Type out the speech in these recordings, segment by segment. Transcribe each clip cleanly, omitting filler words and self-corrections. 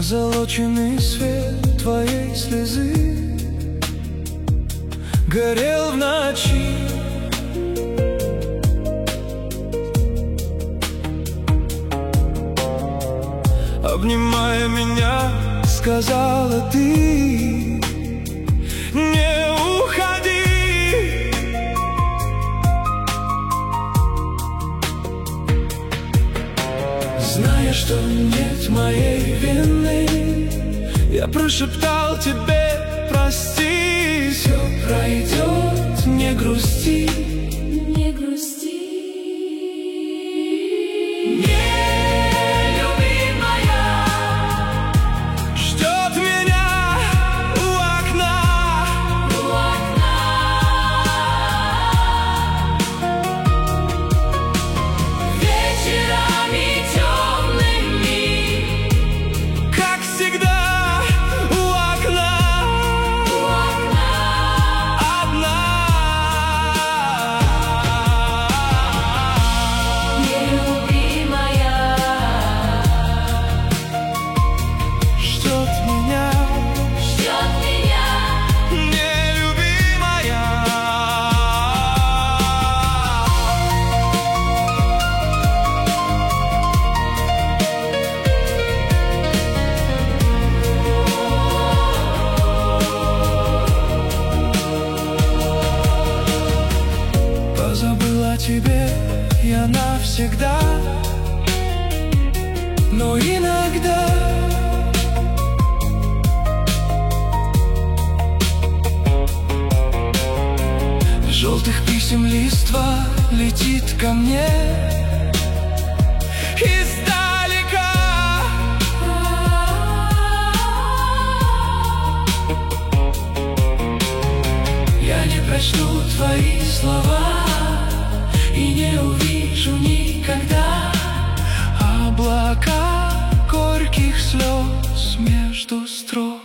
Позолоченный свет твоей слезы горел в ночи. Обнимая меня, сказала ты: не уходи. Зная, что нет моей вины, я прошептал тебе: прости, все пройдет, не грусти, не грусти. Забыла тебе я навсегда, но иногда желтых писем листва летит ко мне издалека. Я не прочту твои слова и не увижу никогда облака горьких слез между строк.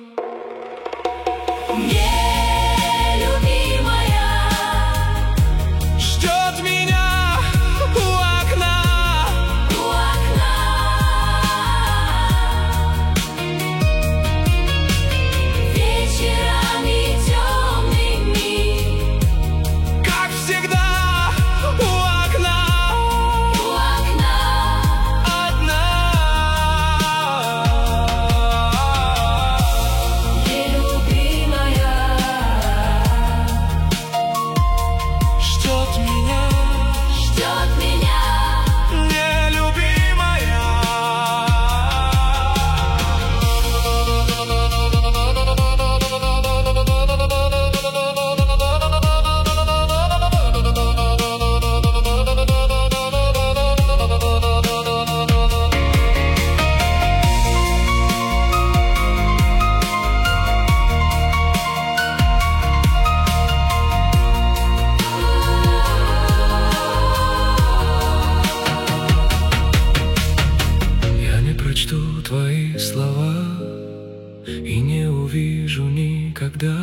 Прочту твои слова и не увижу никогда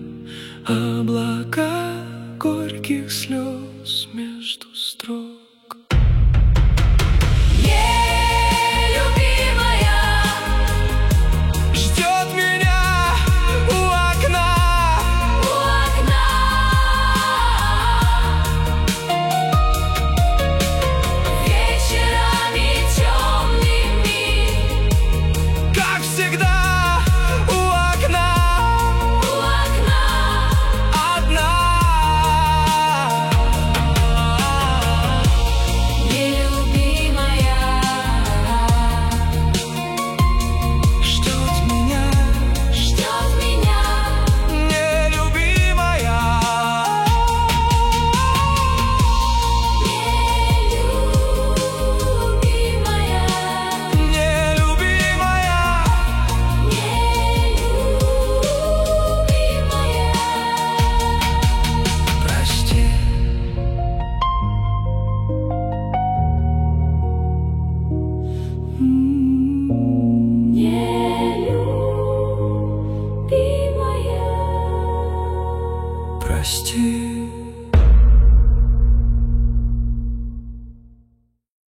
облака горьких слез между строк. Прости.